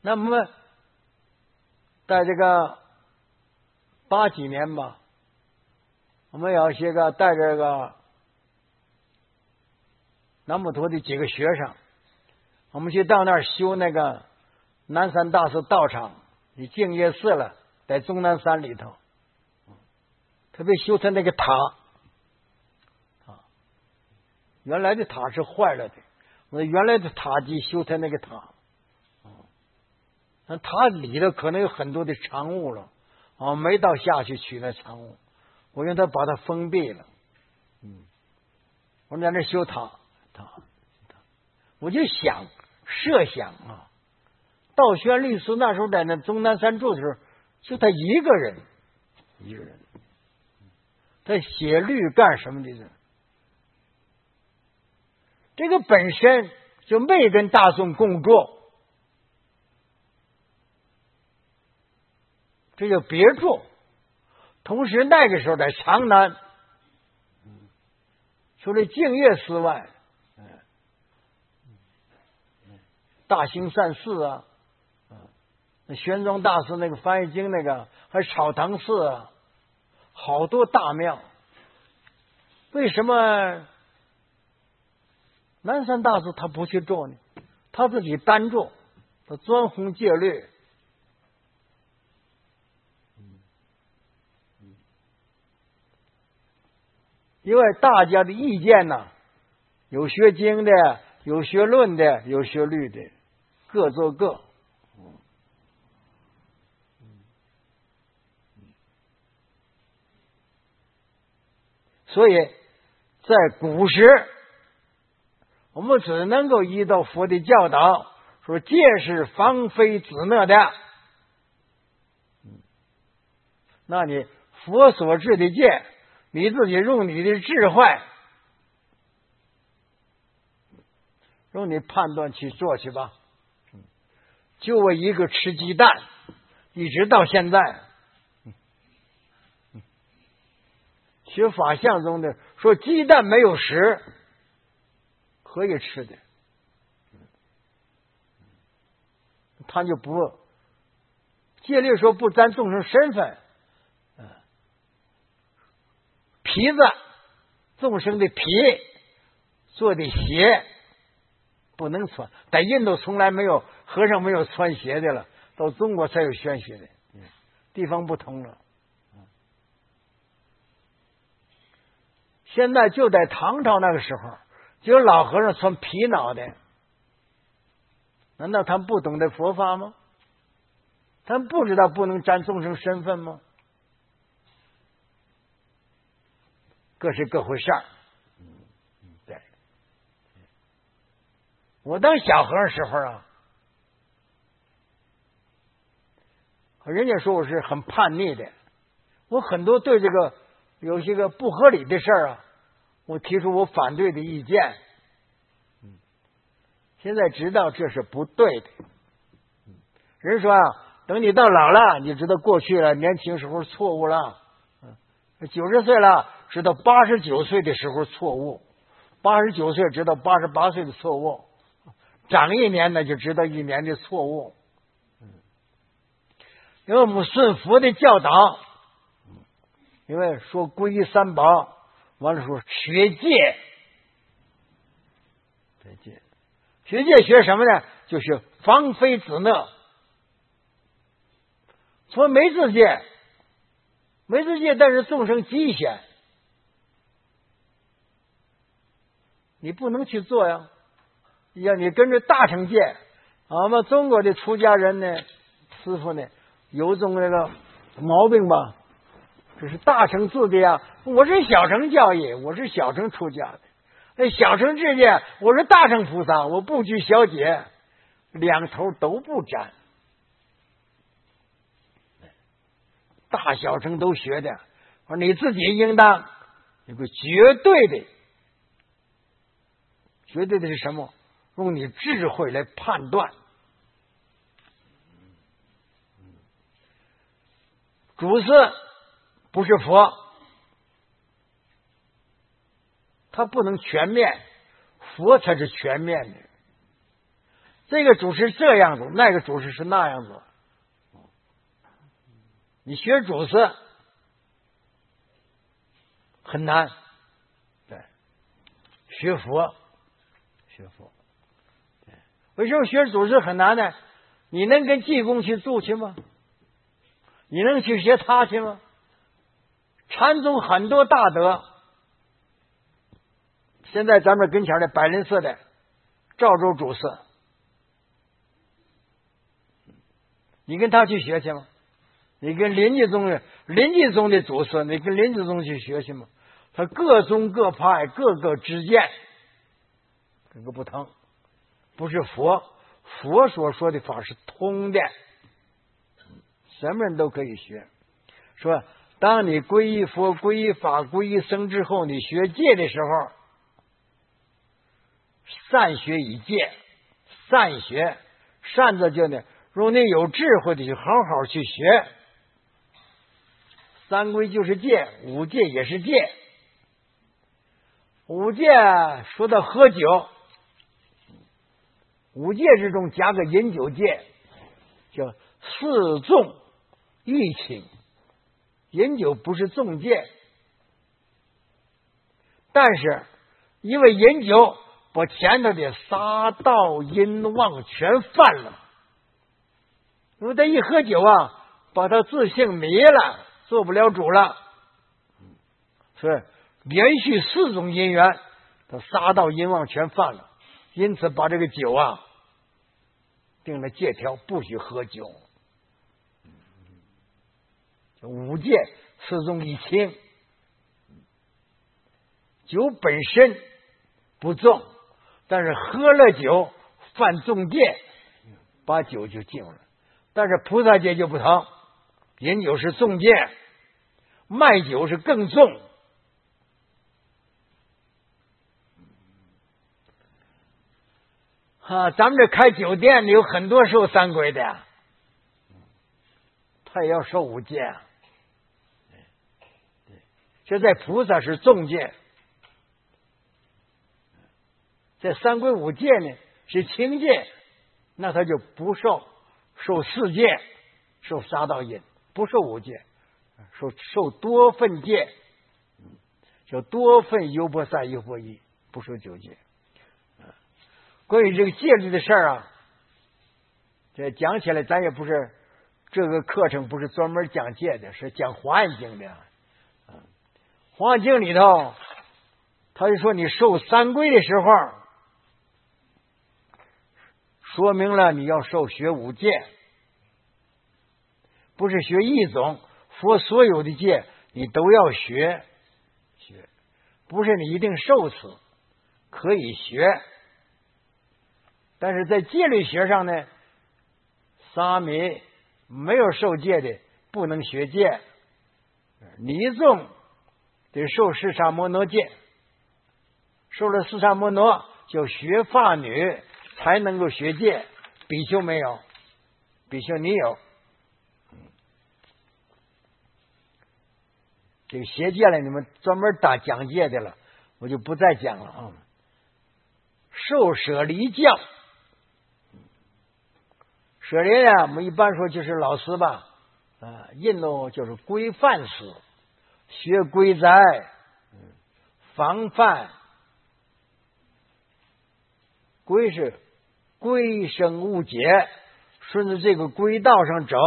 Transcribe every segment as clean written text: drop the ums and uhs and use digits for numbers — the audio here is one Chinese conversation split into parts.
那么在这个80几年吧，我们有些个带这个南普陀的几个学生，我们去到那儿修那个南山大师道场，你净业寺了，在终南山里头，特别修他那个塔原来的塔是坏了的，我原来的塔基修他那个塔，那塔里头可能有很多的藏物了，没到下去取那藏物，我让他把它封闭了，我在那修塔，我就设想道宣律师那时候在那终南山住的时候，就他一个人，他写律干什么的呢？这个本身就没跟大众共作，这就别做。同时那个时候在长南，除了净月寺外，大兴善寺啊，玄奘大师那个翻译经那个，还有草堂寺啊，好多大庙。为什么南山大师他不去做呢？他自己单做，他专弘戒律。因为大家的意见呢，有学经的，有学论的，有学律的，各做各。所以在古时，我们只能够依照佛的教导，说戒是防非止恶的。那你佛所制的戒，你自己用你的智慧，用你判断去做去吧。就我一个吃鸡蛋，一直到现在，学法相中的说鸡蛋没有食，可以吃的，他就不戒律说不沾众生身份，皮子众生的皮做的鞋不能穿，在印度从来没有和尚没有穿鞋的了，到中国才有宣鞋的，地方不同了。现在就在唐朝那个时候，就有老和尚穿皮袄的，难道他们不懂得佛法吗？他们不知道不能沾众生身份吗？各是各回事儿。对，我当小和尚时候啊，人家说我是很叛逆的，我很多对这个有些个不合理的事儿啊，我提出我反对的意见。现在知道这是不对的。人说啊，等你到老了，你知道过去了，年轻时候错误了。90岁了，知道89岁的时候错误；89岁知道88岁的错误。长一年呢，就知道一年的错误。因为我们顺佛的教导，因为说皈依三宝，完了说学戒，学戒学什么呢？就是防非止恶。说没自戒，但是众生极险，你不能去做呀。要你跟着大乘戒，我们中国的出家人呢，师傅呢，有种那个毛病吧，这是大乘自的呀。我是小乘教义，我是小乘出家的。那小乘智戒，我是大乘菩萨，我不拘小节，两头都不沾。大小乘都学的，而你自己应当有个绝对的是什么？用你智慧来判断。主师不是佛，他不能全面，佛才是全面的。 这个主是这样子，那个主是那样子。你学主事很难，对，学佛，对，为什么学主事很难呢？你能跟济公去住去吗？你能去学他去吗？禅宗很多大德，现在咱们跟前的百人寺的赵州主事，你跟他去学去吗？你跟临济宗的主事，你跟临济宗去学去吗？他各宗各派，各个之见，各个不同，不是佛所说的法是通的，什么人都可以学。说当你皈依佛、皈依法、皈依僧之后，你学戒的时候，善学以戒，善学，善的就呢，如果你有智慧的，就好好去学。三规就是戒，五戒也是戒。五戒说到喝酒，五戒之中加个饮酒戒，叫四纵一请。饮酒不是纵戒，但是因为饮酒把前头的杀盗淫妄全犯了，因为他一喝酒啊，把他自性迷了，做不了主了，所以连续4种因缘，他杀盗淫妄全犯了，因此把这个酒啊定了戒条，不许喝酒。五戒4纵一轻，酒本身不重，但是喝了酒犯重戒，把酒就禁了。但是菩萨戒就不同，饮酒是重戒，卖酒是更重。咱们这开酒店的有很多受三规的，他也要受五戒啊。这在菩萨是重戒，在三规五戒呢是轻戒，那他就不受4戒，受杀盗淫，不受五戒，受多分戒，叫多分优波塞优波夷，不受9戒。关于这个戒律的事儿啊，这讲起来咱也不是这个课程不是专门讲戒的，是讲华严经的。华严经里头他就说你受三规的时候，说明了你要学五戒，不是学一种，佛所有的戒你都要学，不是你一定受此，可以学。但是在戒律学上呢，沙弥没有受戒的不能学戒，尼众得受释迦摩罗戒，受了释迦摩罗就学发女才能够学戒，比丘没有，比丘尼有。这个学戒了，你们专门打讲戒的了，我就不再讲了啊。受舍离教，舍离啊，我们一般说就是老师吧，印度就是规范师，学规斋，防范。规是规生勿解，顺着这个规道上走，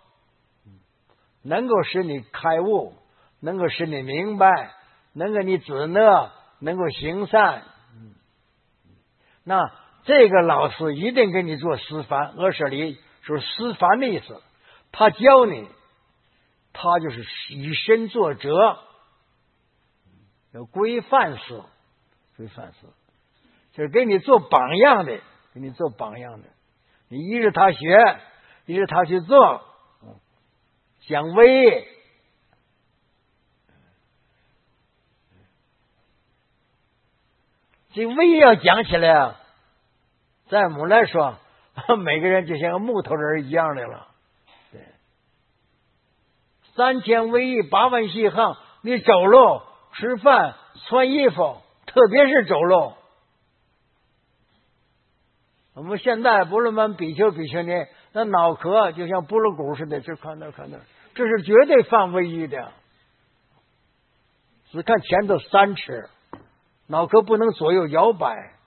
能够使你开悟，能够使你明白，能够你止乐，能够行善。那这个老师一定给你做示范，阿舍离是示范的意思，他教你，他就是以身作则，有规范师，就是给你做榜样的，你依着他学，依着他去做，讲威。这威要讲起来啊，在我们来说，每个人就像个木头人一样的了。对，3000威仪8万细行，你走路、吃饭、穿衣服，特别是走路， 我们现在不论们比丘尼，那脑壳就像拨了鼓似的，就看那看那，这是绝对犯违仪的。只看前头3尺，脑壳不能左右摇摆。